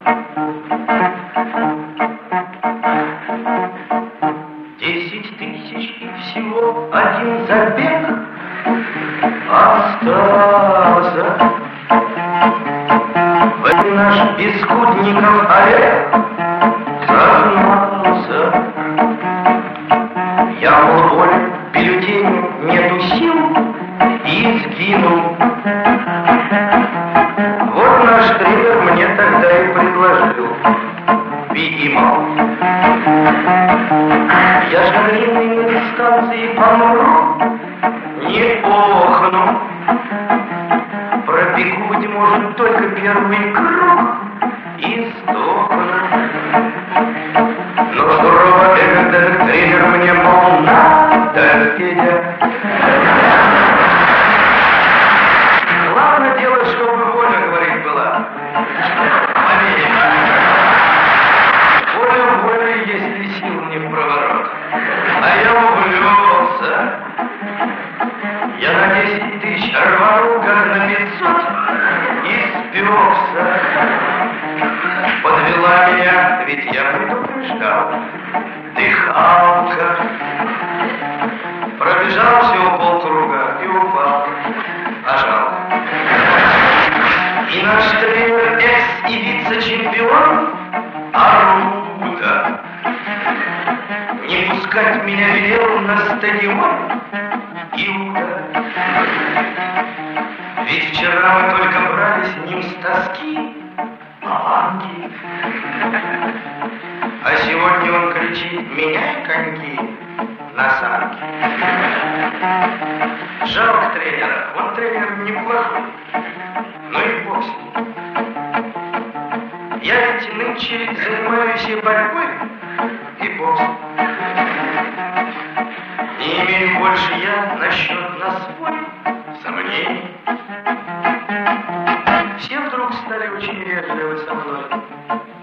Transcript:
10 тысяч и всего один забег остался. В этом наш Бескудников Олег загнался. Я был болен, бюллетень нету сил, и сгинул. Вот наш тренер мне тогда и предложил: видимо, я же на длинной дистанции помру, не охну. Пробегу, быть может, только первый круг и сдохну. Но сурово этот тренер мне мол: надо, Федя. Главное дело, чтобы воля, говорит, была. Поверь. Воля, если сил не в проворот. А я увлекся. Я на 10 тысяч рванул, как на 500, и спекся. Подвела меня, ведь я предупреждал. Дыхалка. Пробежал всего полкруга и упал. А жалко. И наш тренер, экс и вице-чемпион Армуда не пускать меня велел на стадион Иуда. Ведь вчера мы только брали с ним с тоски паланки. А сегодня он кричит: меняй коньки на санки. Жалко тренера, он тренер неплохой. Ну и бог с ним. Я ведь нынче занимаюсь и борьбой, и бог с ним. Не имею больше я насчет на свой сомнений. Все вдруг стали очень вежливы со мной.